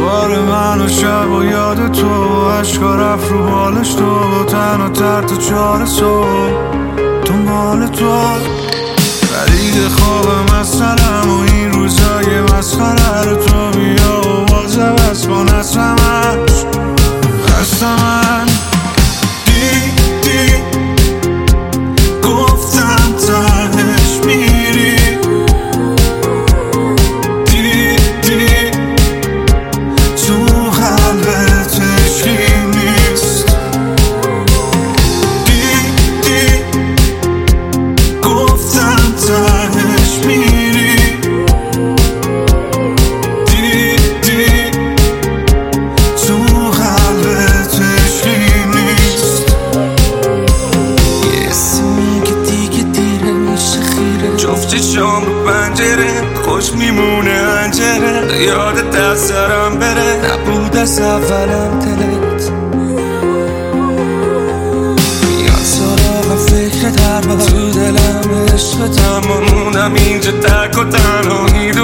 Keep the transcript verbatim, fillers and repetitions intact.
دوباره من و شب و یاد تو، عشقا رفت رو بالش تو، تنها تر تا چهار صبح دنبال تو. خرید خوابم از سرم و این روزای مسخره رو تو بیا و باز عوض کن اسمش خستمن. دی دی گفتم تهش میری، دی دی تو قلبت عشقی نیست. دی دی گفتم تهش میری، دی دی تو قلبت عشقی نیست. یه سیمی که دیگه دیره میشه خیره، جفت شام رو پنجره خوش میمونه انجره، یاد دست سرم بره نبود از اولم دلت. میاد سراغم فکر در با تو دلم عشق تمام موندم اینجا تک و تنهایی